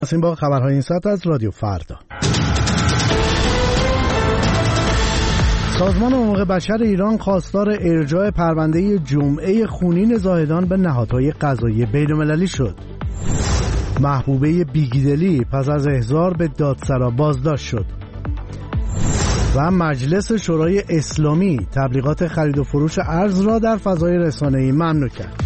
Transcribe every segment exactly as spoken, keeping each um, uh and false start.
از این با خبرهای این ساعت از رادیو فردا. سازمان حقوق بشر ایران خواستار ارجاع پرونده جمعه خونین زاهدان به نهادهای قضایی بین‌المللی شد. محبوبه بیگدلی پس از احضار به دادسرا بازداشت شد. و مجلس شورای اسلامی تبلیغات خرید و فروش ارز را در فضای رسانه‌ای ممنوع کرد.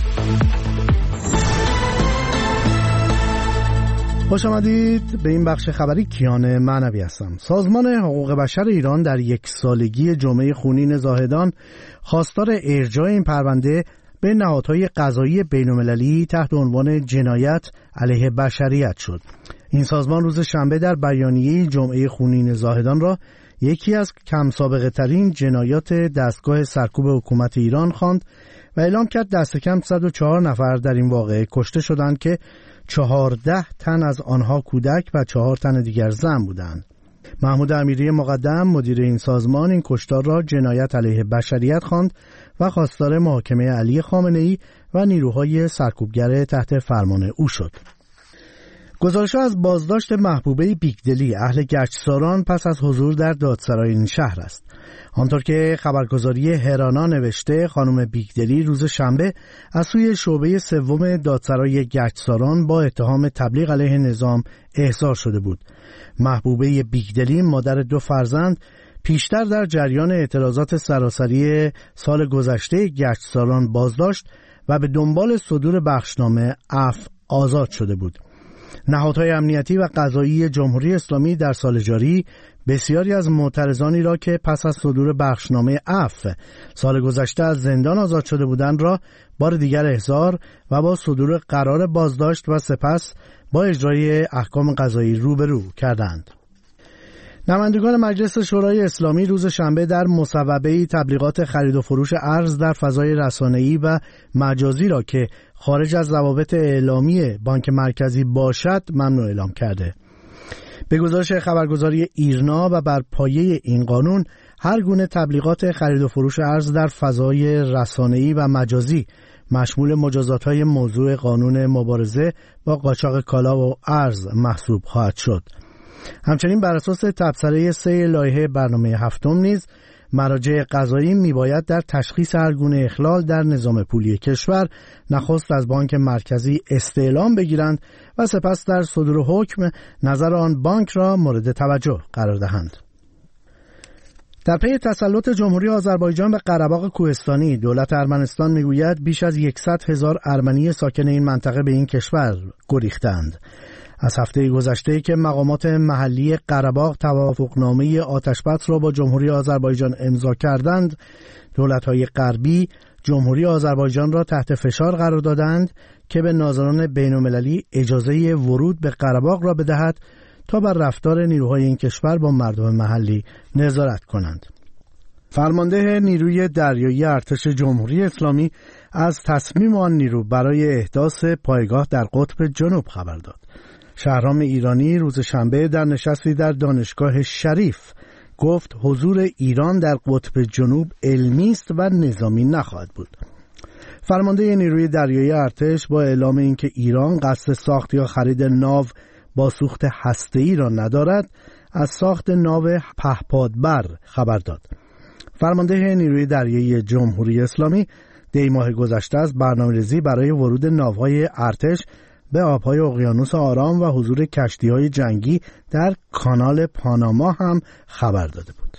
خوش آمدید به این بخش خبری. کیان معنوی هستم. سازمان حقوق بشر ایران در یک سالگی جمعه خونین زاهدان خواستار ارجاع این پرونده به نهادهای قضایی بین‌المللی تحت عنوان جنایت علیه بشریت شد. این سازمان روز شنبه در بیانیه جمعه خونین زاهدان را یکی از کم سابقه ترین جنایات دستگاه سرکوب حکومت ایران خواند و اعلام کرد دست کم صد و چهار نفر در این واقعه کشته شدند که چهارده تن از آنها کودک و چهار تن دیگر زن بودند. محمود امیری مقدم مدیر این سازمان این کشتار را جنایت علیه بشریت خواند و خواستار محاکمه علی خامنه‌ای و نیروهای سرکوبگر تحت فرمان او شد. گزارش‌ها از بازداشت محبوبه بیگدلی اهل گچساران پس از حضور در دادسرای این شهر است. آنطور که خبرگزاری هرانا نوشته، خانم بیگدلی روز شنبه از سوی شعبه سوم دادسرای گچساران با اتهام تبلیغ علیه نظام احضار شده بود. محبوبه بیگدلی مادر دو فرزند پیشتر در جریان اعتراضات سراسری سال گذشته گچساران بازداشت و به دنبال صدور بخشنامه عفو آزاد شده بود. نهادهای امنیتی و قضایی جمهوری اسلامی در سال جاری بسیاری از معترضانی را که پس از صدور بخشنامه عفو سال گذشته از زندان آزاد شده بودند را بار دیگر احضار و با صدور قرار بازداشت و سپس با اجرای احکام قضایی روبرو کردند. نمایندگان مجلس شورای اسلامی روز شنبه در مصوبه تبلیغات خرید و فروش ارز در فضای رسانه‌ای و مجازی را که خارج از ضوابط اعلامی بانک مرکزی باشد ممنوع اعلام کرده. به گزارش خبرگزاری ایرنا و بر پایه این قانون هر گونه تبلیغات خرید و فروش ارز در فضای رسانه‌ای و مجازی مشمول مجازات‌های موضوع قانون مبارزه با قاچاق کالا و ارز محسوب خواهد شد. همچنین بر اساس تبصره سه لایحه برنامه هفتم نیز مراجع قضایی میباید در تشخیص هر گونه اخلال در نظام پولی کشور نخست از بانک مرکزی استعلام بگیرند و سپس در صدور حکم نظر آن بانک را مورد توجه قرار دهند. در پی تسلط جمهوری آذربایجان به قره‌باغ کوهستانی، دولت ارمنستان میگوید بیش از صد هزار ارمنی ساکن این منطقه به این کشور گریختند. از هفته گذشته که مقامات محلی قره‌باغ توافقنامه آتشبس را با جمهوری آذربایجان امضا کردند، دولت‌های غربی جمهوری آذربایجان را تحت فشار قرار دادند که به ناظران بین‌المللی اجازه ورود به قره‌باغ را بدهد تا بر رفتار نیروهای این کشور با مردم محلی نظارت کنند. فرمانده نیروی دریایی ارتش جمهوری اسلامی از تصمیم آن نیرو برای احداث پایگاه در قطب جنوب خبر داد. شهرام ایرانی روز شنبه در نشستی در دانشگاه شریف گفت حضور ایران در قطب جنوب علمی است و نظامی نخواهد بود. فرمانده نیروی دریایی ارتش با اعلام اینکه ایران قصد ساخت یا خرید ناو با سوخت هسته‌ای را ندارد، از ساخت ناو پهپادبر خبر داد. فرمانده نیروی دریایی جمهوری اسلامی دی ماه گذشته از برنامه‌ریزی برای ورود ناوهای ارتش به آبهای اقیانوس آرام و حضور کشتی‌های جنگی در کانال پاناما هم خبر داده بود.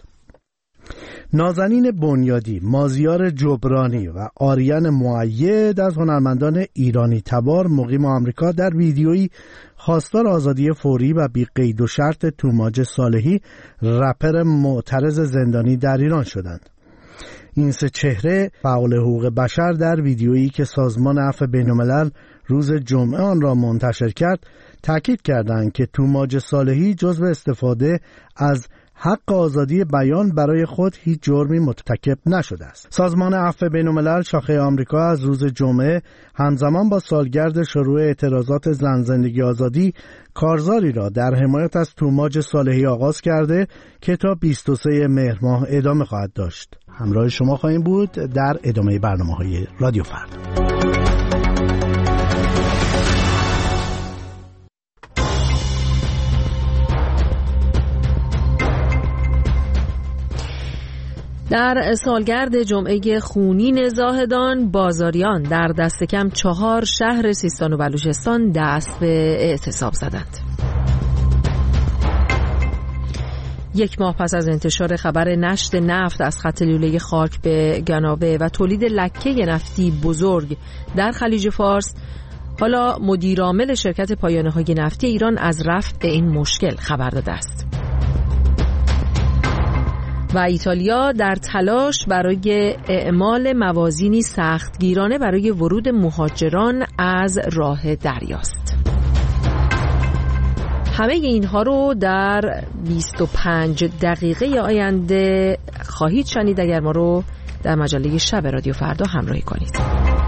نازنین بنیادی، مازیار جبرانی و آریان مؤید از هنرمندان ایرانی تبار مقیم آمریکا در ویدیویی خواستار آزادی فوری و بی قید و شرط توماج صالحی، رپر معترض زندانی در ایران شدند. این سه چهره فعال حقوق بشر در ویدیویی که سازمان عفو بین‌الملل روز جمعه آن را منتشر کرد تاکید کردند که توماج صالحی جزو استفاده از حق آزادی بیان برای خود هیچ جرمی مرتکب نشده است. سازمان عفو بین‌الملل شاخه آمریکا از روز جمعه همزمان با سالگرد شروع اعتراضات زن زندگی آزادی کارزاری را در حمایت از توماج صالحی آغاز کرده که تا بیست و سوم مهر ماه ادامه خواهد داشت. همراه شما خواهیم بود در ادامه برنامه‌های رادیو فردا. در سالگرد جمعه خونین زاهدان، بازاریان در دست کم چهار شهر سیستان و بلوچستان دست به اعتصاب زدند. یک ماه پس از انتشار خبر نشت نفت از خط لوله خاک به گناوه و تولید لکه نفتی بزرگ در خلیج فارس، حالا مدیرعامل شرکت پایانه‌های نفتی ایران از رفع این مشکل خبر داده است. و ایتالیا در تلاش برای اعمال موازینی سختگیرانه برای ورود مهاجران از راه دریاست. همه اینها رو در بیست و پنج دقیقه آینده خواهید شنید اگر ما رو در مجله شب رادیو فردا همراهی کنید.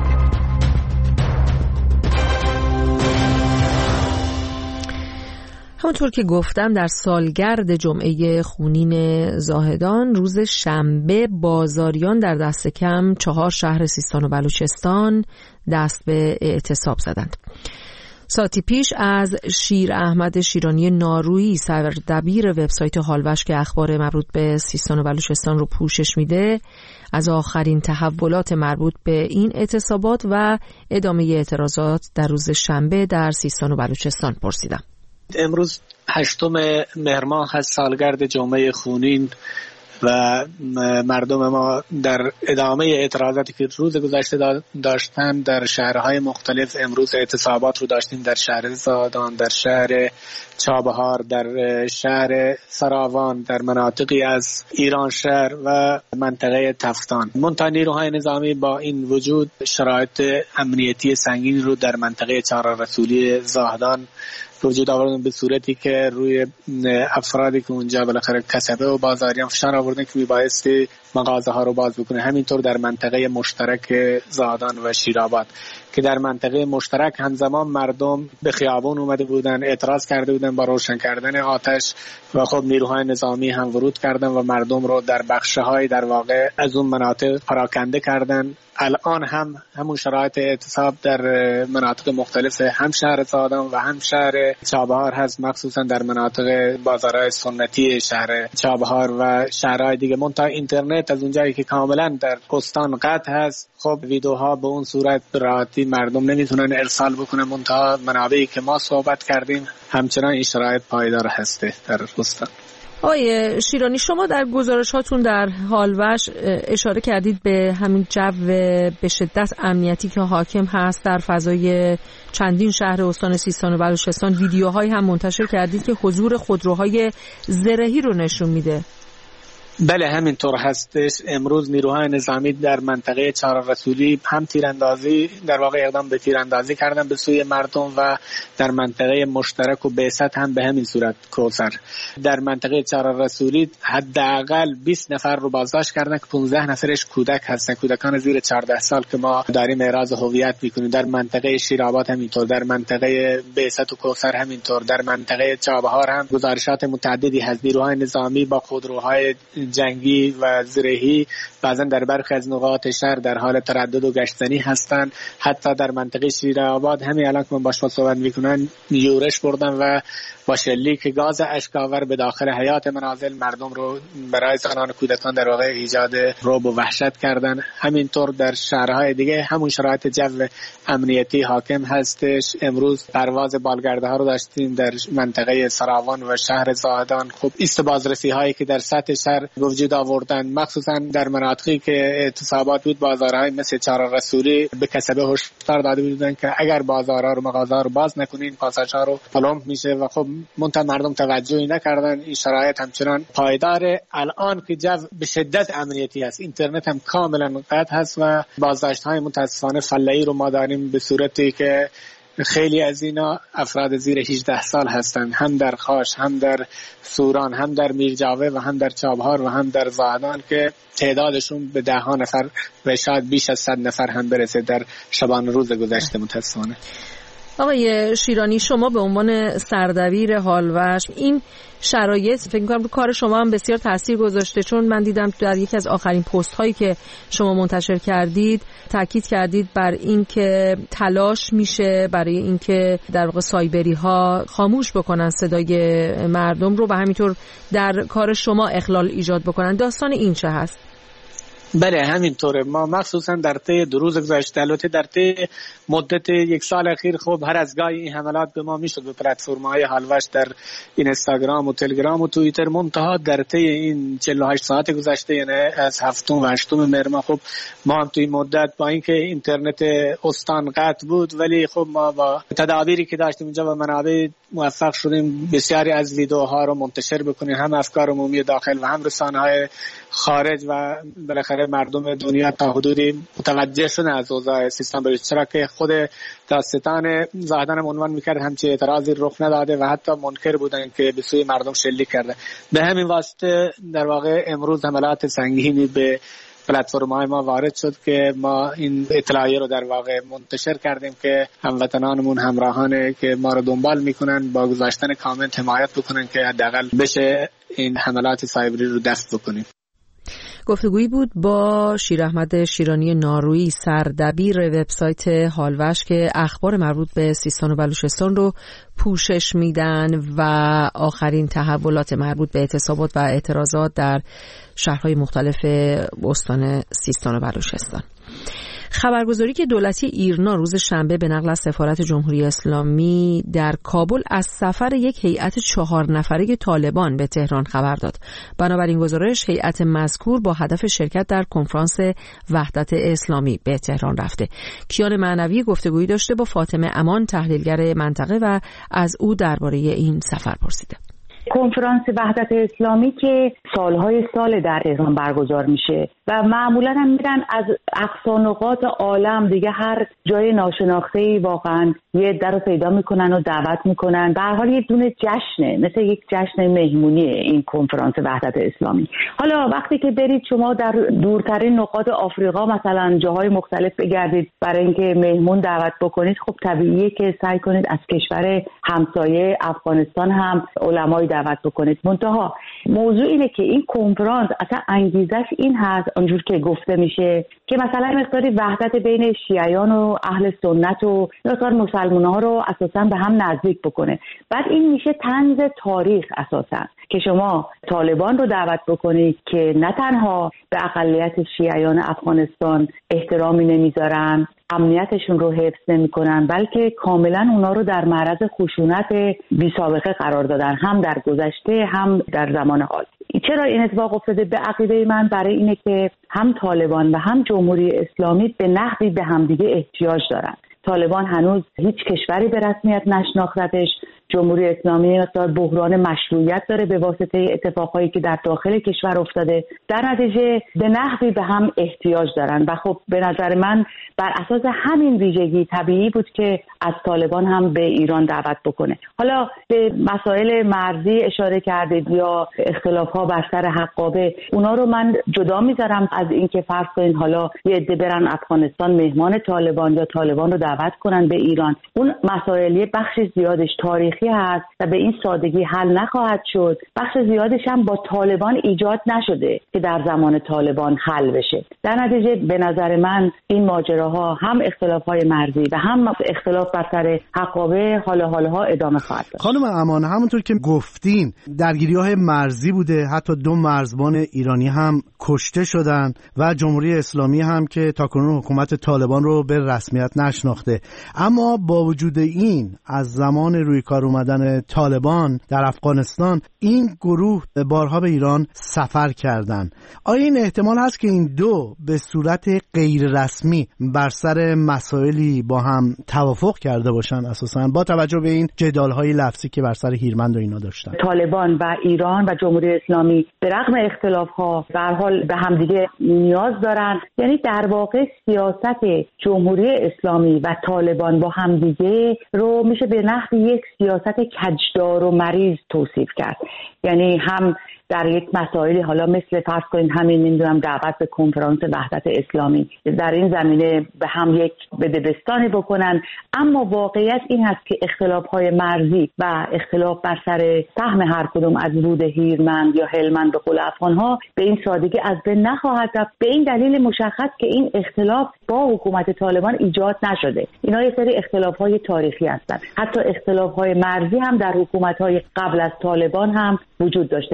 همونطور که گفتم در سالگرد جمعه خونین زاهدان روز شنبه بازاریان در دست کم چهار شهر سیستان و بلوچستان دست به اعتصاب زدند. ساعتی پیش از شیر احمد شیرانی نارویی سردبیر وبسایت هالوش که اخبار مربوط به سیستان و بلوچستان رو پوشش میده از آخرین تحولات مربوط به این اعتصابات و ادامه اعتراضات در روز شنبه در سیستان و بلوچستان پرسیدم. امروز هشتم مهر ماه از سالگرد جمعه خونین و مردم ما در ادامه اعتراضاتی که روز گذشته داشتن در شهرهای مختلف امروز اعتصابات رو داشتیم. در شهر زاهدان، در شهر چابهار، در شهر سراوان، در مناطقی از ایران شهر و منطقه تفتان. منتها نیروهای نظامی با این وجود شرایط امنیتی سنگین رو در منطقه چهار رسولی زاهدان وجود آوردن به صورتی که روی افرادی که اونجا بالاخره کسبه و بازاریان فشار آوردن که میبایستی مغازه ها رو باز بکنه. همینطور در منطقه مشترک زاهدان و شیرآباد که در منطقه مشترک همزمان مردم به خیابان اومده بودن، اعتراض کرده بودن با روشن کردن آتش و خب نیروهای نظامی هم ورود کردن و مردم رو در بخش‌های در واقع از اون مناطق پراکنده کردن. الان هم همون شرایط اعتصاب در مناطق مختلف هم شهر زاهدان و هم شهر چابهار هست، مخصوصا در مناطق بازارهای سنتی شهر چابهار و شهرهای دیگه. منتها اینترنت از اونجایی که کاملا در استان قطع هست، خب ویدیوها به اون صورت راحتی مردم نمیتونن ارسال بکنن. منتها منابعی که ما صحبت کردیم همچنان این شرایط پایدار هسته در استان. آقای شیرانی، شما در گزارش هاتون در هالوش اشاره کردید به همین جو به شدت امنیتی که حاکم هست در فضای چندین شهر استان سیستان و بلوچستان. ویدیوهایی هم منتشر کردید که حضور خودروهای زرهی رو نشون میده. بله همینطور هستش. امروز نیروهای نظامی در منطقه چهار رسولی هم تیراندازی در واقع اقدام به تیراندازی کردن به سوی مردم و در منطقه مشترک و بعثت هم به همین صورت کوثر. در منطقه چهار رسولی حداقل بیست نفر رو بازداشت کردن که پانزده نفرش کودک هستن، کودکان زیر چهارده سال که ما داریم اعراض هویت میکنیم. در منطقه شیرآباد همینطور، در منطقه بعثت و کوثر همینطور، در منطقه چابهار هم گزارشات متعددی هست. نیروهای نظامی با خودروهای جنگی و زرهی بعضا در برخی از نقاط شهر در حال تردد و گشتنی هستند. حتی در منطقه شیرآباد همین الان که من باش صحبت میکنن یورش بردن و با شلیک گاز اشک‌آور به داخل حیات منازل مردم رو برای زنان و کودکان در واقع ایجاد رعب و وحشت کردن. همینطور در شهرهای دیگه همون شرایط جو امنیتی حاکم هستش. امروز پرواز بالگرده ها رو داشتیم در منطقه سراوان و شهر زاهدان. خب ایست بازرسی هایی که در سطح شهر وجود آوردن، مخصوصا در مناطقی که اعتصابات بود، بازارهای مثل چهار رسولی به کسبه هشدار داده بودن که اگر بازارها رو مغازه‌ها رو باز نکنین پاساژها رو پلم میشه و خب منتها مردم توجهی نکردن. این شرایط همچنان پایداره. الان که جو به شدت امنیتی است، اینترنت هم کاملا قطع هست و بازداشت‌های متاسفانه فله‌ای رو ما داریم به صورتی که خیلی از اینا افراد زیر هجده سال هستند، هم در خاش، هم در سوران، هم در میرجاوه و هم در چابهار و هم در زاهدان که تعدادشون به ده ها نفر و شاید بیش از صد نفر هم برسه در شبان روز گذشته متاسفانه. آقای شیرانی، شما به عنوان سردبیر هالوش این شرایط فکر می‌کنم رو کار شما هم بسیار تاثیر گذاشته، چون من دیدم در یکی از آخرین پست هایی که شما منتشر کردید تاکید کردید بر این که تلاش میشه برای اینکه در واقع سایبری ها خاموش بکنن صدای مردم رو و همینطور در کار شما اخلال ایجاد بکنن. داستان این چه هست؟ بله همینطوره. ما مخصوصا در طی دو روز گذشته، البته در طی مدت یک سال اخیر خب هر از گاهی این حملات به ما میشد به پلتفرم‌های حالوش در اینستاگرام و تلگرام و توییتر، منتها در طی این چهل و هشت ساعت گذشته، یعنی از هفتم و هشتم مهر ماه، خب ما هم توی مدت با اینکه اینترنت استان قطع بود، ولی خب ما با تدابیری که داشتیم اینجا با منابع موفق شدیم بسیاری از ویدیوها رو منتشر بکنیم، هم افکار عمومی داخل و هم رسانه‌های خارج، و بالاخره مردم دنیا تا حدودی متوجه شدن از اوضاع سیستان بلوچستان، چرا که خود داستان زاهدان عنوان میکرد همچه اعتراضی رخ نداده و حتی منکر بودن که به سوی مردم شلیک کرده. به همین واسطه در واقع امروز حملات سنگینی به پلتفرم‌های ما وارد شد که ما این اطلاعیه رو در واقع منتشر کردیم که هموطنانمون، همراهانه که ما رو دنبال میکنن، با گذاشتن کامنت حمایت بکنن که حداقل بشه این حملات سایبری رو دفع بکنیم. گفتگویی بود با شیر احمد شیرانی نارویی، سردبیر وبسایت حالوش که اخبار مربوط به سیستان و بلوچستان رو پوشش میدن و آخرین تحولات مربوط به اعتصابات و اعتراضات در شهرهای مختلف استان سیستان و بلوچستان. خبرگزاری که دولتی ایرنا روز شنبه به نقل از سفارت جمهوری اسلامی در کابل از سفر یک هیئت چهار نفره طالبان به تهران خبر داد. بنابراین گزارش هیئت مذکور با هدف شرکت در کنفرانس وحدت اسلامی به تهران رفته. کیان معنوی گفتگویی داشته با فاطمه امان، تحلیلگر منطقه، و از او درباره این سفر پرسیده. کنفرانس وحدت اسلامی که سالهای سال در ایران برگزار میشه و معمولا هم میرن از اقصا نقاط عالم، دیگه هر جای ناشناخته‌ای واقعا یه در رو پیدا میکنن و دعوت میکنن. به هر حال یه دونه جشنه، مثل یک جشن مهمونیه این کنفرانس وحدت اسلامی. حالا وقتی که برید شما در دورترین نقاط آفریقا مثلا جاهای مختلف بگردید برای اینکه مهمون دعوت بکنید، خب طبیعیه که سعی کنید از کشور همسایه افغانستان هم علمای دعوت بکنید. منتها موضوع اینه که این کنفرانس اصلا انگیزش این هست، اونجور که گفته میشه، که مثلا مقداری وحدت بین شیعیان و اهل سنت و مقدار مسلمان‌ها رو اساسا به هم نزدیک بکنه. بعد این میشه طنز تاریخ اساسا که شما طالبان رو دعوت بکنید که نه تنها به اقلیت شیعیان افغانستان احترامی نمیذارن، امنیتشون رو حفظ نمی‌کنن، بلکه کاملا اونا رو در معرض خشونت بی سابقه قرار دادن، هم در گذشته هم در زمان حال. چرا این اتفاق افتاده؟ به عقیده من برای اینه که هم طالبان و هم جمهوری اسلامی به نحوی به همدیگه احتیاج دارن. طالبان هنوز هیچ کشوری به رسمیت نشناختتش، جمهوری اسلامی مقدار بحران مشروعیت داره به واسطه اتفاقایی که در داخل کشور افتاده. در نتیجه به نحوی به هم احتیاج دارن و خب به نظر من بر اساس همین ویژگی طبیعی بود که از طالبان هم به ایران دعوت بکنه. حالا به مسائل مرزی اشاره کردید یا اختلاف‌ها بر سر حقابه، اونا رو من جدا میذارم از اینکه فرض کنین حالا یه عده برن افغانستان مهمان طالبان یا طالبان رو دعوت کنن به ایران. اون مسائل یه بخش زیادش تاریخی هست و به این سادگی حل نخواهد شد. بخش زیادش هم با طالبان ایجاد نشده که در زمان طالبان حل بشه. در نتیجه به نظر من این ماجراها هم اختلاف‌های مرزی و هم اختلاف بر سر حقابه حالا حالها ادامه خواهد داشت. خانم امان، همونطور که گفتین درگیری‌های مرزی بوده، حتی دو مرزبان ایرانی هم کشته شدن و جمهوری اسلامی هم که تاکنون حکومت طالبان رو به رسمیت نشناخته. اما با وجود این از زمان روی کار اومدن طالبان در افغانستان این گروه بارها به ایران سفر کردند. آیا این احتمال هست که این دو به صورت غیر رسمی بر سر مسائلی با هم توافق کرده باشن، اساساً با توجه به این جدال‌های لفظی که بر سر هیرمند و اینا داشتن؟ طالبان و ایران و جمهوری اسلامی به رغم اختلاف‌ها به هر حال به همدیگه نیاز دارن. یعنی در واقع سیاست جمهوری اسلامی و طالبان با همدیگه رو میشه به نحوی یک سیاست کجدار و مریض توصیف کرد. یعنی هم در یک مسائلی حالا مثل فرض کنید همین نمیدونم دعوت به کنفرانس وحدت اسلامی در این زمینه به هم یک بدبستانی بکنن، اما واقعیت این هست که اختلاف‌های مرزی و اختلاف بر سر سهم هر کدوم از رود هیرمند یا هلمند به قول افغان‌ها به این سادگی از بین نخواهد رفت، به این دلیل مشخص که این اختلاف با حکومت طالبان ایجاد نشده. اینا یک سری اختلاف‌های تاریخی هستند. حتی اختلاف‌های مرزی هم در حکومت‌های قبل از طالبان هم وجود داشته. برای همین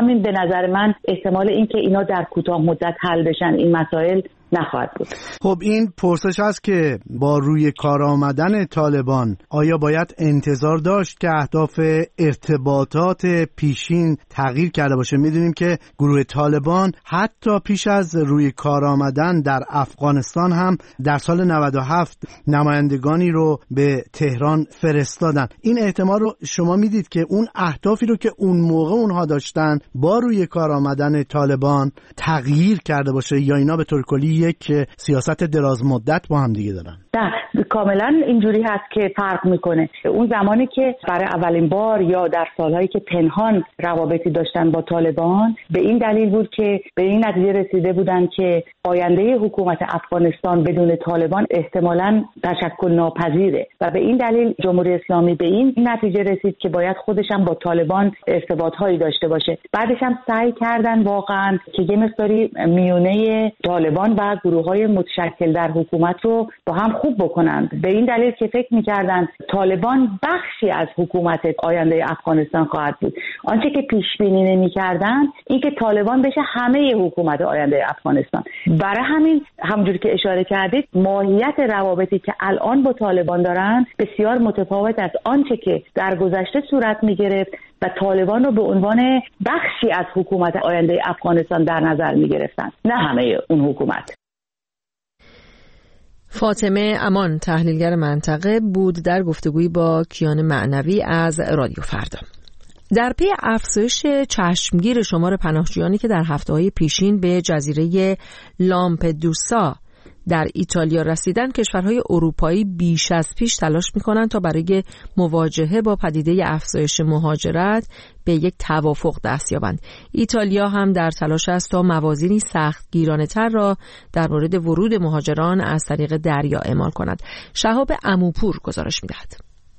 همین به نظر من احتمال اینکه اینا در کوتاه مدت حل بشن این مسائل نخواهد بود. خب این پرسش هست که با روی کار آمدن طالبان آیا باید انتظار داشت که اهداف ارتباطات پیشین تغییر کرده باشه؟ میدونیم که گروه طالبان حتی پیش از روی کار آمدن در افغانستان هم در سال نود و هفت نمایندگانی رو به تهران فرستادن. این احتمال رو شما میدید که اون اهدافی رو که اون موقع اونها داشتن با روی کار آمدن طالبان تغییر کرده باشه یا اینا به طور کلی یک سیاست دراز مدت با هم دیگه دارن؟ نه، کاملا اینجوری هست که فرق میکنه. اون زمانی که برای اولین بار یا در سالهایی که پنهان روابطی داشتن با طالبان به این دلیل بود که به این نتیجه رسیده بودن که آینده حکومت افغانستان بدون طالبان احتمالاً تشکل ناپذیره و به این دلیل جمهوری اسلامی به این نتیجه رسید که باید خودش هم با طالبان ارتباطهایی داشته باشه. بعدش هم سعی کردن واقعا که یه مقداری میونه طالبان و گروه‌های متشکل در حکومت رو با هم خوب بکنند، به این دلیل که فکر می‌کردن طالبان بخشی از حکومت آینده افغانستان خواهد بود. آنچه که پیش بینی نمی‌کردن این که طالبان بشه همه حکومت آینده افغانستان. برای همین همونجوری که اشاره کردید ماهیت روابطی که الان با طالبان دارن بسیار متفاوت از آنچه که در گذشته صورت می‌گرفت و طالبان رو به عنوان بخشی از حکومت آینده افغانستان در نظر می‌گرفتن، نه همه اون حکومت. فاطمه امان تحلیلگر منطقه بود در گفتگویی با کیان معنوی از رادیو فردا. در پی افزایش چشمگیر شمار پناهجویانی که در هفته‌های پیشین به جزیره لامپدوسا در ایتالیا رسیدن، کشورهای اروپایی بیش از پیش تلاش می‌کنند تا برای مواجهه با پدیده افزایش مهاجرت به یک توافق دست یابند. ایتالیا هم در تلاش است تا موازینی سختگیرانه‌تر را در مورد ورود مهاجران از طریق دریا اعمال کند. شهاب عموپور گزارش می‌دهد.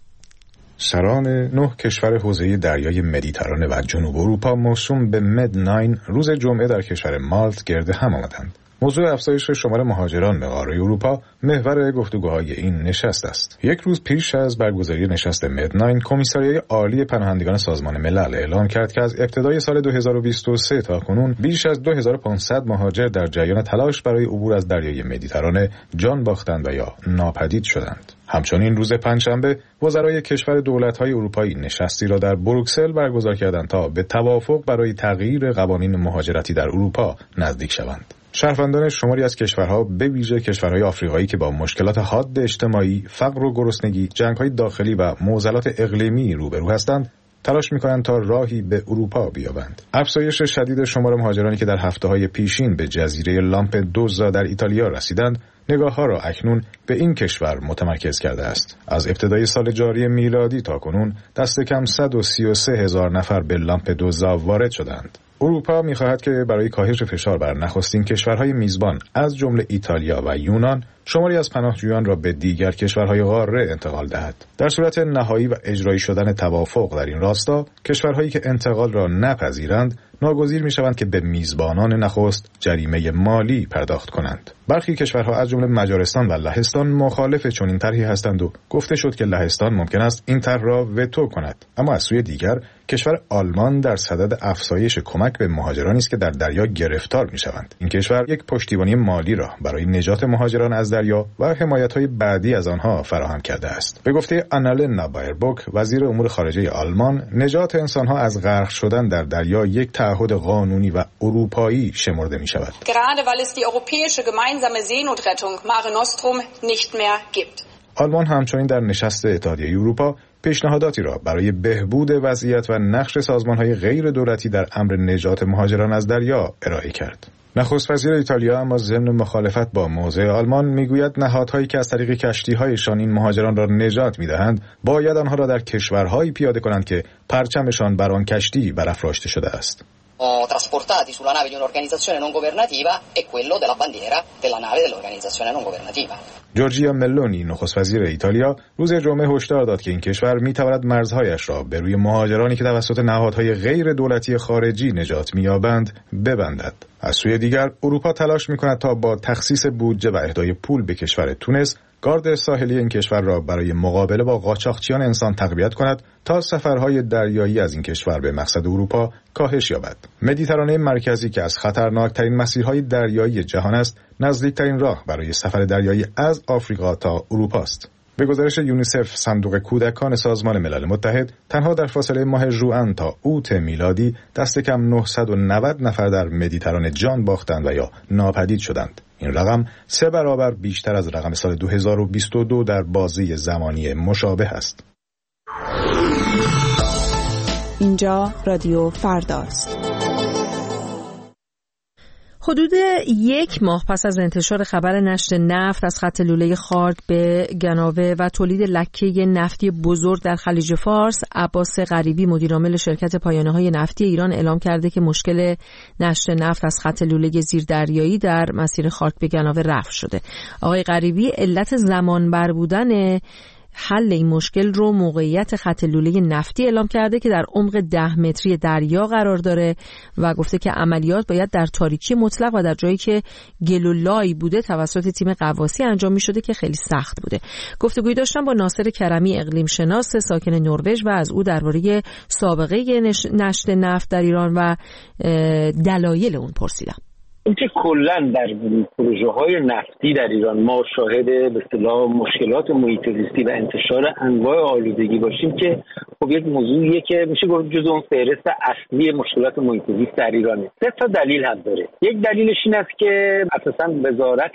سران نه کشور حوزه دریای مدیترانه و جنوب اروپا موسوم به مد ناین روز جمعه در کشور مالت گرد هم آمدند. موضوع افزایش شمار مهاجران به قاره اروپا محور گفتگوهای این نشست است. یک روز پیش از برگزاری نشست مد ناین، کمیساریای عالی پناهندگان سازمان ملل اعلام کرد که از ابتدای سال دو هزار و بیست و سه تا کنون بیش از دو هزار و پانصد مهاجر در جریان تلاش برای عبور از دریای مدیترانه جان باختند و یا ناپدید شدند. همچنین روز پنجشنبه وزرای کشور دولت‌های اروپایی نشستی را در بروکسل برگزار کردند تا به توافق برای تغییر قوانین مهاجرتی در اروپا نزدیک شوند. شهروندان شماری از کشورها به ویژه کشورهای آفریقایی که با مشکلات حاد اجتماعی، فقر و گرسنگی، جنگ‌های داخلی و معضلات اقلیمی روبرو هستند، تلاش می‌کنند تا راهی به اروپا بیابند. افزایش شدید شمار مهاجرانی که در هفته‌های پیشین به جزیره لامپدوزا در ایتالیا رسیدند، نگاه‌ها را اکنون به این کشور متمرکز کرده است. از ابتدای سال جاری میلادی تا کنون دست کم صد و سی و سه هزار نفر به لامپدوزا وارد شدند. اروپا می‌خواهد که برای کاهش فشار بر نخستین کشورهای میزبان از جمله ایتالیا و یونان شماری از پناهجویان را به دیگر کشورهای قاره انتقال دهد. در صورت نهایی و اجرایی شدن توافق در این راستا، کشورهایی که انتقال را نپذیرند ناگزیر می‌شوند که به میزبانان نخست جریمه مالی پرداخت کنند. برخی کشورها از جمله مجارستان و لهستان مخالف چنین طرحی هستند و گفته شد که لهستان ممکن است این طرح را وتو کند. اما از سوی دیگر کشور آلمان در صدد افزایش کمک به مهاجرانی است که در دریا گرفتار می‌شوند. این کشور یک پشتیبانی مالی را برای نجات مهاجران از دریا و حمایت‌های بعدی از آنها فراهم کرده است. به گفته آنالنا بایربوک، وزیر امور خارجه آلمان، نجات انسان‌ها از غرق شدن در دریا یک تعهد قانونی و اروپایی شمرده می‌شود. Gerade weil es die europäische gemeinsame Seenotrettung Mare Nostrum nicht mehr gibt. آلمان همچنین در نشست اتحادیه اروپا پیشنهاداتی را برای بهبود وضعیت و نقش سازمان‌های غیر دولتی در امر نجات مهاجران از دریا ارائه کرد. نخست وزیر ایتالیا اما ضمن مخالفت با موضع آلمان میگوید نهادهایی که از طریق کشتی‌هایشان این مهاجران را نجات می‌دهند باید آنها را در کشورهایی پیاده کنند که پرچمشان بر آن کشتی برافراشته شده است. trasportati sulla nave di un'organizzazione non governativa e quello della bandiera della nave dell'organizzazione non governativa. جورجیا ملونی نخست وزیر ایتالیا روز جمعه هشدار داد که این کشور می‌تواند مرزهایش را به روی مهاجرانی که توسط نهادهای غیر دولتی خارجی نجات می‌یابند ببندد. از سوی دیگر اروپا تلاش می‌کند تا با تخصیص بودجه و اهدای پول به کشور تونس گارد ساحلی این کشور را برای مقابله با قاچاقچیان انسان تقویت کند تا سفرهای دریایی از این کشور به مقصد اروپا کاهش یابد. مدیترانه مرکزی که از خطرناکترین مسیرهای دریایی جهان است، نزدیکترین راه برای سفر دریایی از آفریقا تا اروپا است. به گزارش یونیسف، صندوق کودکان سازمان ملل متحد، تنها در فاصله ماه ژوئن تا اوت میلادی دست کم نهصد و نود نفر در مدیترانه جان باختند و یا ناپدید شدند. این رقم سه برابر بیشتر از رقم سال دو هزار و بیست و دو در بازی زمانی مشابه است. اینجا رادیو فرداست. حدود یک ماه پس از انتشار خبر نشت نفت از خط لوله خارک به گناوه و تولید لکه نفتی بزرگ در خلیج فارس، عباس غریبی مدیرعامل شرکت پایانه‌های نفتی ایران اعلام کرده که مشکل نشت نفت از خط لوله زیردریایی در مسیر خارک به گناوه رفع شده. آقای غریبی علت زمان بر بودن حل این مشکل رو موقعیت خط لوله نفتی اعلام کرده که در عمق ده متری دریا قرار داره و گفته که عملیات باید در تاریکی مطلق و در جایی که گل و لای بوده توسط تیم غواصی انجام می شده که خیلی سخت بوده. گفتگویی داشتم با ناصر کرمی، اقلیم شناس ساکن نروژ، و از او درباره سابقه نشت نفت در ایران و دلایل اون پرسیدم. اینکه کلا در پروژه‌های نفتی در ایران ما شاهد به اصطلاح مشکلات محیط زیستی و انتشار انواع آلودگی باشیم که خب یک موضوعیه که میشه گفت جزو اون فهرست اصلی مشکلات محیط زیست در ایرانه. سه تا دلیل هم داره. یک دلیلش این است که اساساً وزارت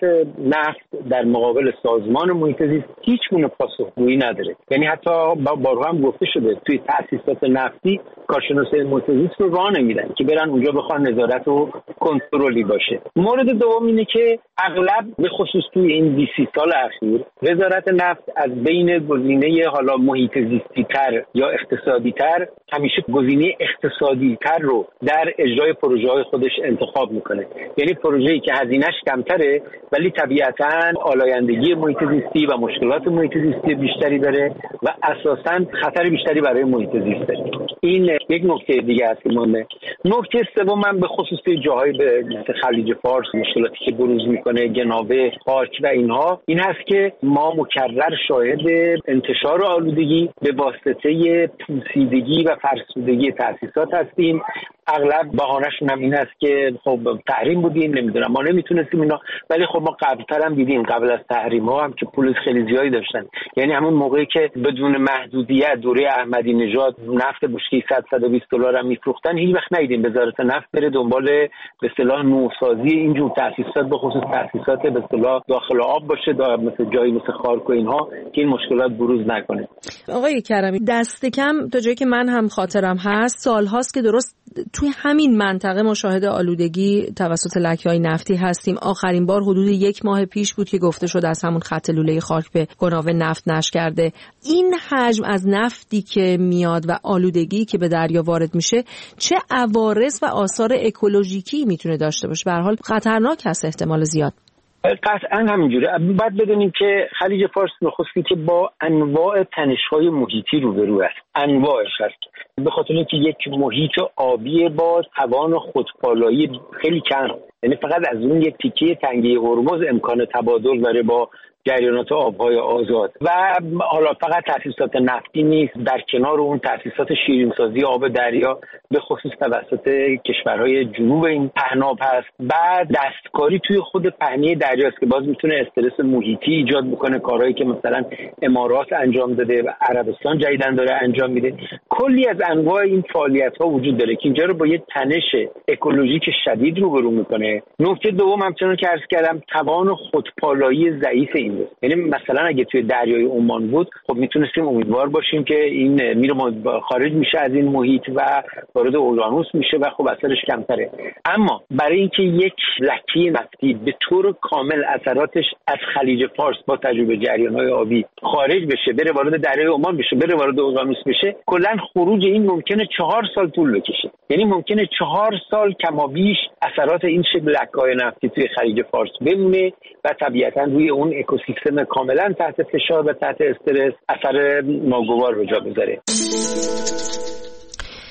نفت در مقابل سازمان محیط زیست هیچ گونه پاسخگویی نداره. یعنی حتی بارها هم گفته شده توی تأسیسات نفتی کارشناسای محیط زیست رو راه نمیدن که برن اونجا بخوان نظارت و کنترلی باشه. مورد دوم اینه که اغلب به خصوص توی این بیست سال اخیر وزارت نفت از بین گزینه حالا محیط زیستی تر یا اقتصادی تر همیشه گزینه اقتصادی تر رو در اجرای پروژه های خودش انتخاب میکنه. یعنی پروژه‌ای که هزینه‌اش کمتره ولی طبیعتاً آلایندگی محیط زیستی و مشکلات محیط زیستی بیشتری داره و اساساً خطر بیشتری برای محیط زیست داره. این یک نکته دیگه است که مهمه. نکته سوم من به خصوص توی جاهای به خلیج فارس مشکلاتی که بروز میکنه، گناوه، خاک و اینها، این هست که ما مکرر شاهد انتشار آلودگی به واسطه پوسیدگی و فرسودگی تأسیسات هستیم. اغلب بهانه‌شون هم این است که خب تحریم بودیم، نمیدونم ما نمیتونستیم اینا، ولی خب ما قبل‌تر هم دیدیم قبل از تحریم ها هم که پول خیلی زیادی داشتن. یعنی همون موقعی که بدون محدودیت دوره احمدی نژاد نفت بشکه صد صد و بیست دلار هم میفروختن، هیچ وقت ندیدیم وزارت نفت بره دنبال به اصطلاح نوسازی اینجور تأسیسات، به خصوص تأسیسات به اصطلاح داخل آب باشه، دا مثل جایی مثل خارک و اینها، که این مشکلات بروز نکنه. آقای کرمی، دست کم تا جایی که من هم خاطرم هست سال‌هاست که درست توی همین منطقه ما شاهد آلودگی توسط لکه‌های نفتی هستیم. آخرین بار حدود یک ماه پیش بود که گفته شد از همون خط لوله خارک به گناوه نفت نشت کرده. این حجم از نفتی که میاد و آلودگی که به دریا وارد میشه چه عوارض و آثار اکولوژیکی میتونه داشته باشه؟ به هر حال خطرناک هست احتمال زیاد. قطعا همینجوره. باید بدونیم که خلیج فارس نخستی که با انواع تنش‌های محیطی روبرو است. انواعش هست. به خاطر اینکه یک محیط آبی با توان خودپالایی خیلی کم، یعنی فقط از اون یک تیکه تنگه هرمز امکان تبادل داره با جریانات آبهای آزاد و حالا فقط تأسیسات نفتی نیست، در کنار اون تأسیسات شیرینسازی آب دریا به خصوص توسط کشورهای جنوب این پهناب هست. بعد دستکاری توی خود پهنه دریاست که باز میتونه استرس محیطی ایجاد بکنه، کارهایی که مثلا امارات انجام داده و عربستان جدیدن داره انجام میده. کلی از انواع این فعالیت‌ها وجود داره که اینجا رو با یه تنش اکولوژیک شدید روبرو میکنه. نکته دوم همچنان که عرض کردم توان خودپالایی ضعیف این، یعنی مثلا اگه توی دریای عمان بود خب میتونستیم امیدوار باشیم که این میره خارج میشه از این محیط و وارد اقیانوس میشه و خب اثرش کمتره. اما برای اینکه یک لکه نفتی به طور کامل اثراتش از خلیج فارس با تجربه جریان‌های آبی خارج بشه، بره وارد دریای عمان بشه، بره وارد اقیانوس بشه، کلا خروج این ممکنه چهار سال طول بکشه. یعنی ممکنه چهار سال کمابیش اثرات این شکل لکه‌های نفتی توی خلیج فارس بمونه و طبیعتاً روی اون اکوسیستم کاملا تحت فشار و تحت استرس اثر ناگوار به جا بذاره.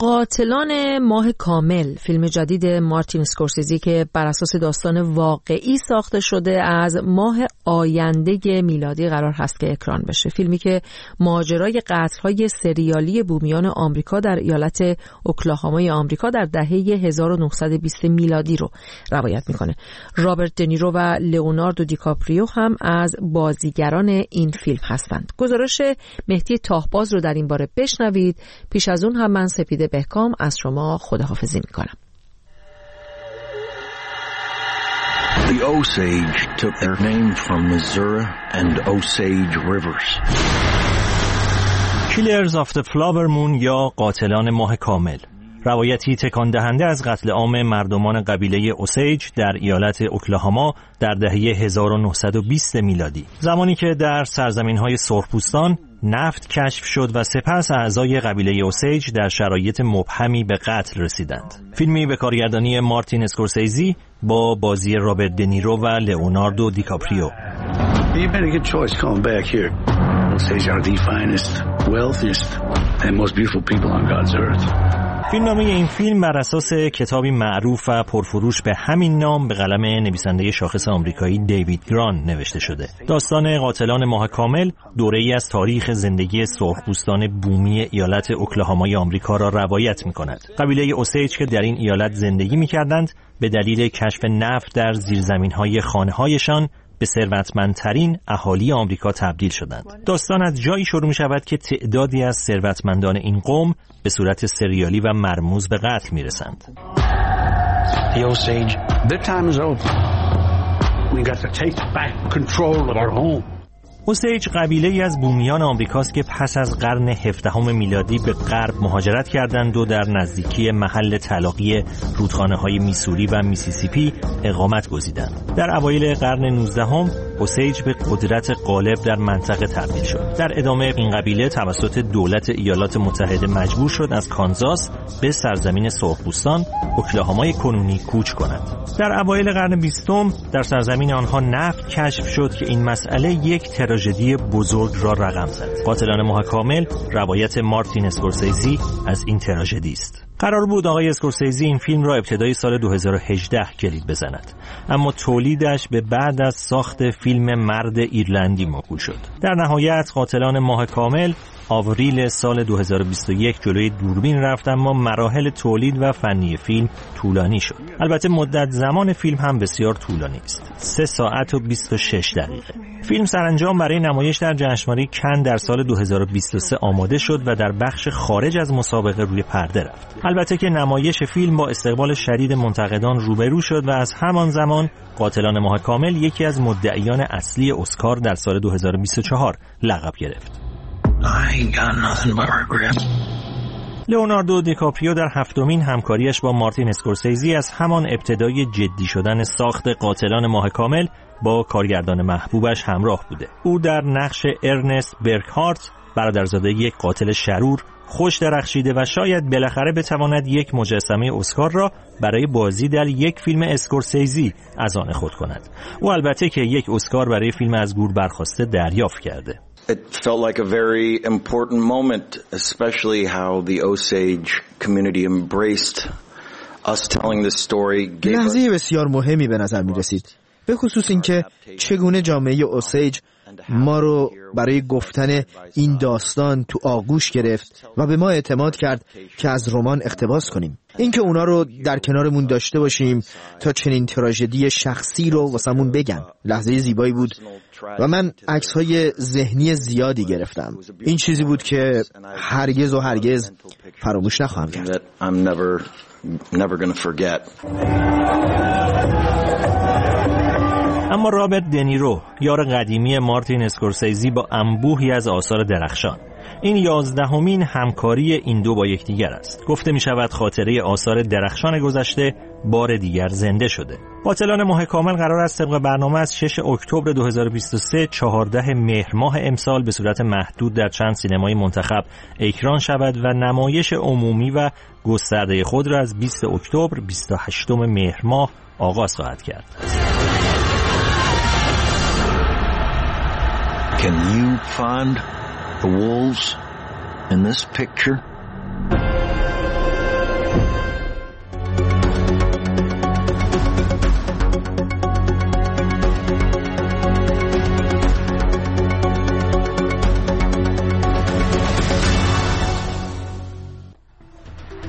قاتلان ماه کامل، فیلم جدید مارتین اسکورسیزی که بر اساس داستان واقعی ساخته شده، از ماه آینده میلادی قرار هست که اکران بشه. فیلمی که ماجرای قتل‌های سریالی بومیان آمریکا در ایالت اوکلاهامای آمریکا در دهه هزار و نهصد و بیست میلادی رو روایت میکنه. رابرت دنیرو و لئوناردو دیکاپریو هم از بازیگران این فیلم هستند. گزارش مهدی تاهباز رو در این باره بشنوید. پیش از اون هم من سپیده بهکام از شما خداحافظی میکنم. The Osage took their name from Missouri and Osage rivers. Killers of the Flower Moon یا قاتلان ماه کامل، روایتی تکان دهنده از قتل عام مردمان قبیله اوسیج در ایالت اوکلاهاما در دهه هزار و نهصد و بیست میلادی، زمانی که در سرزمین‌های سرخپوستان نفت کشف شد و سپس اعضای قبیله اوسیج در شرایط مبهمی به قتل رسیدند. فیلمی به کارگردانی مارتین اسکورسیزی با بازی رابرت دنیرو و لئوناردو دیکاپریو. You better get choice coming back here. Osage are the finest, wealthiest, and most beautiful people on God's earth. فیلمنامه این فیلم بر اساس کتابی معروف و پرفروش به همین نام به قلم نویسنده شاخص آمریکایی دیوید گران نوشته شده. داستان قاتلان ماه کامل دوره‌ای از تاریخ زندگی سرخپوستان بومی ایالت اوکلاهامای آمریکا را روایت می‌کند. قبیله اوسیج که در این ایالت زندگی می‌کردند به دلیل کشف نفت در زیرزمین‌های خانه‌هایشان به ثروتمندترین اهالی آمریکا تبدیل شدند. داستان از جایی شروع می شود که تعدادی از ثروتمندان این قوم به صورت سریالی و مرموز به قتل می رسند. The Osage, their time is over. We got to take back control of our home. اوسیج قبیله‌ای از بومیان آمریکاست که پس از قرن هفدهم میلادی به غرب مهاجرت کردند و در نزدیکی محل تلاقی رودخانه‌های میسوری و میسیسیپی اقامت گزیدند. در اوایل قرن نوزدهم اوسیج به قدرت غالب در منطقه تبدیل شد. در ادامه این قبیله توسط دولت ایالات متحده مجبور شد از کانزاس به سرزمین سرخپوستان اوکلاهامای کنونی کوچ کند. در اوایل قرن بیستم در سرزمین آنها نفت کشف شد که این مسئله یک تراژدی بزرگ را رقم زد. قاتلان ماه کامل روایت مارتین اسکورسیزی از این تراژدی است. قرار بود آقای اسکورسیزی این فیلم را ابتدای سال دو هزار و هجده کلید بزند، اما تولیدش به بعد از ساخت فیلم مرد ایرلندی موکول شد. در نهایت قاتلان ماه کامل آوریل سال دو هزار و بیست و یک جلوی دوربین رفت، اما مراحل تولید و فنی فیلم طولانی شد. البته مدت زمان فیلم هم بسیار طولانی است، سه ساعت و بیست و شش دقیقه. فیلم سرانجام برای نمایش در جشنواره کن در سال دو هزار و بیست و سه آماده شد و در بخش خارج از مسابقه روی پرده رفت. البته که نمایش فیلم با استقبال شدید منتقدان روبرو شد و از همان زمان قاتلان ماه کامل یکی از مدعیان اصلی اسکار در سال دو هزار و بیست و چهار لقب گرفت. لئوناردو دیکاپریو در هفتمین همکاریش با مارتین اسکورسیزی از همان ابتدای جدی شدن ساخت قاتلان ماه کامل با کارگردان محبوبش همراه بوده. او در نقش ارنست برکهارت، برادرزاده یک قاتل شرور، خوش درخشیده و شاید بالاخره بتواند یک مجسمه اسکار را برای بازی در یک فیلم اسکورسیزی از آن خود کند. او البته که یک اسکار برای فیلم از گور برخاسته دریافت کرده. It felt like a very important moment, especially how the Osage community embraced us telling this story. لحظه بسیار مهمی به نظر می رسید، به خصوص اینکه چگونه جامعه اوسیج ما رو برای گفتن این داستان تو آغوش گرفت و به ما اعتماد کرد که از رمان اقتباس کنیم. اینکه اونا رو در کنارمون داشته باشیم تا چنین تراژدی شخصی رو واسمون بگن، لحظه زیبایی بود و من عکس‌های ذهنی زیادی گرفتم. این چیزی بود که هرگز و هرگز فراموش نخواهم کرد. اما رابرت دنیرو، یار قدیمی مارتین اسکورسیزی با انبوهی از آثار درخشان، این یازدهمین همکاری این دو با یکدیگر است. گفته می شود خاطره آثار درخشان گذشته بار دیگر زنده شده. قاتلان ماه کامل قرار است طبق برنامه از شش اکتبر دو هزار و بیست و سه چهارده مهر ماه امسال به صورت محدود در چند سینمای منتخب اکران شود و نمایش عمومی و گسترده خود را از بیست اکتبر بیست و هشت مهر ماه آغاز خواهد کرد. Can you find the wolves in this picture?